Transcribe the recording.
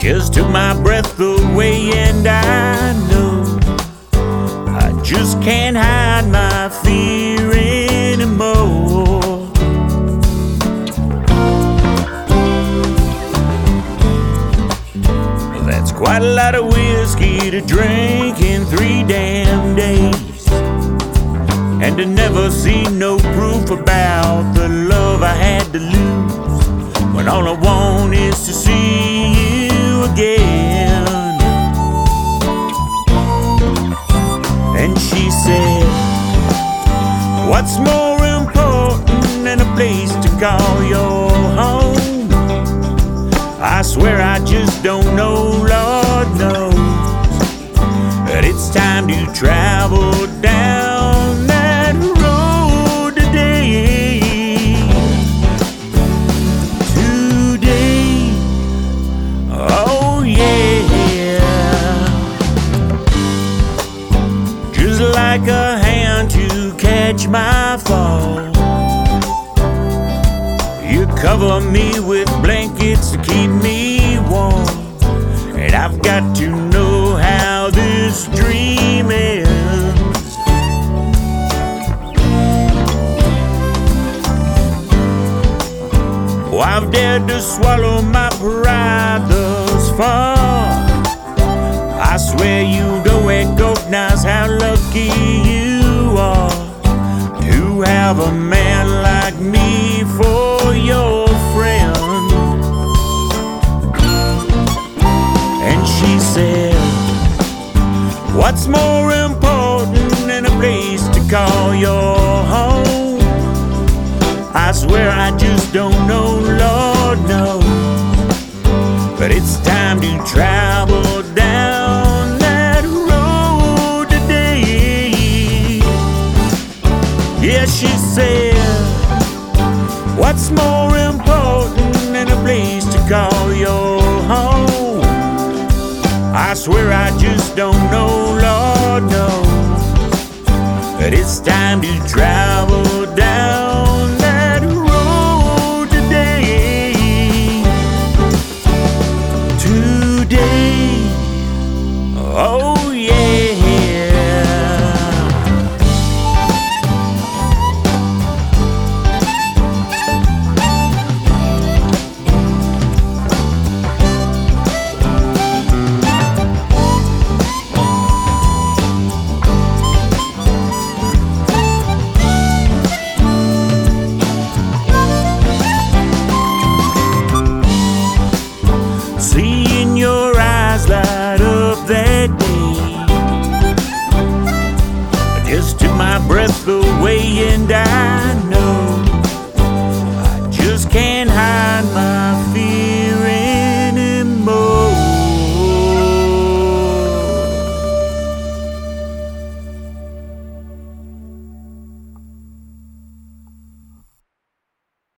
just took my breath away, and I know I just can't hide my fear anymore. That's quite a lot of whiskey to drink in 3 damn days, and to never see no proof about the love I had to lose, when all I want is to see you again. And she said, what's more important than a place to call your home? I swear I just don't know, Lord knows, that it's time to travel down that road today. Today, oh yeah. Just like a hand to catch my fall, you cover me with blankets to keep me warm, and I've got to know how this dream ends. Oh, I've dared to swallow my pride thus far. I swear you don't recognize how lucky you are to have a man like me for your friend. And she said, what's more important than a place to call your home? I swear I just don't know, Lord knows, but it's time to travel down that road today. Yeah, she said, what's more important than a place to call your home? I swear I just don't know, Lord knows, that it's time to travel down that road today. Today, oh yeah. Seeing your eyes light up that day, I just took my breath away, and